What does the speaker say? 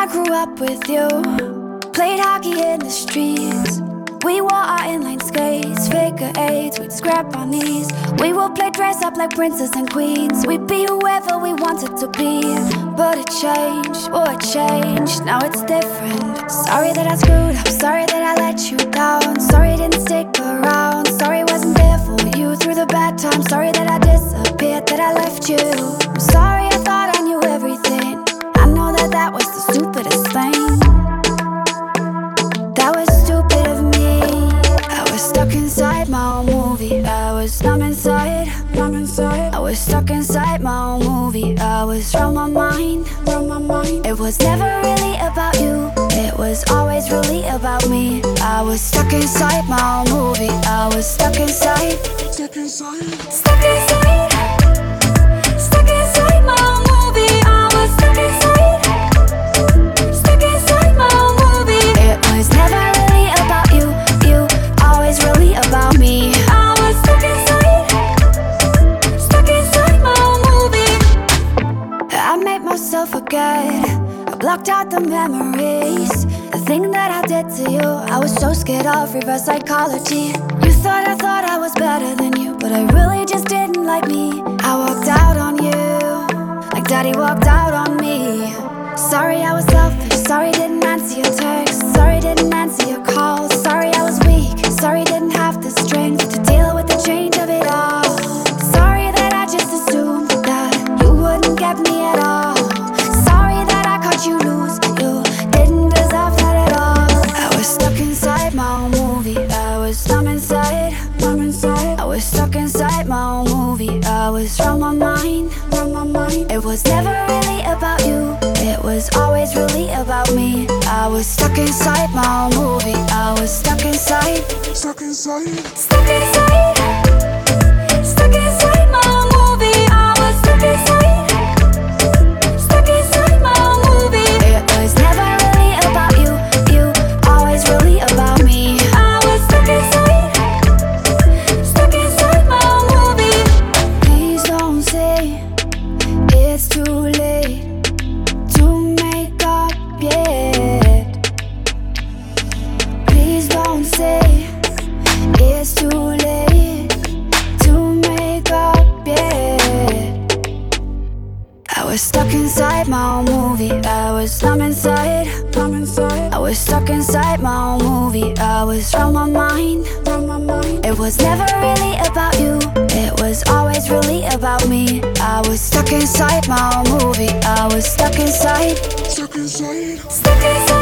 grew up with you, played hockey in the streets. We wore our inline skates, figure eights, we'd scrap our knees. We would play dress up like princes and queens. We'd be whoever we wanted to be. But it changed, oh it changed, now it's different. Sorry that I screwed up, sorry that I let you down. Sorry I didn't stick around, sorry I wasn't there for you through the bad times. Sorry that I disappeared, that I left you. I'm sorry I thought I knew everything. I know that that was the stupidest thing. That was stupid of me. I was stuck inside my own movie. I was numb inside, numb inside. I was stuck inside my own movie. I was from my mind, from my mind. It was never really about you, it was always really about me. I was stuck inside my own movie. I was stuck inside, stuck inside, stuck inside, stuck inside my own movie. I was stuck inside, stuck inside my own movie. It was never really about you, you always really about me. I was stuck inside my own movie. I made myself forget, I blocked out the memories. The thing that I did to you, I was so scared of reverse psychology. You thought I was better than you, but I really just didn't like me. I walked out on you, like daddy walked out on me. Sorry I was selfish, sorry didn't answer your texts, sorry didn't answer your calls. Sorry I was weak, sorry didn't have the strength to deal with the change of it all. Sorry that I just assumed that you wouldn't get me at all. Sorry that I caught you lose, you didn't deserve that at all. I was stuck inside my own movie. I was numb inside, numb inside. I was stuck inside my own movie. I was from my mind, from my mind. It was never really about you, it was always really about me. I was stuck inside my own movie. I was stuck inside, stuck inside, stuck inside, stuck inside my own movie. I was stuck inside, stuck inside my own movie. It was never really about you, you always really about me. I was stuck inside my own movie. Please don't say it's too late to make up yet. Please don't say it's too late to make up yet. I was stuck inside my own movie. I was numb inside, numb inside. I was stuck inside my own movie. I was from my mind, from my mind. It was never really about you, it was always really about me. I was stuck inside my own movie. I was stuck inside, stuck inside, stuck inside.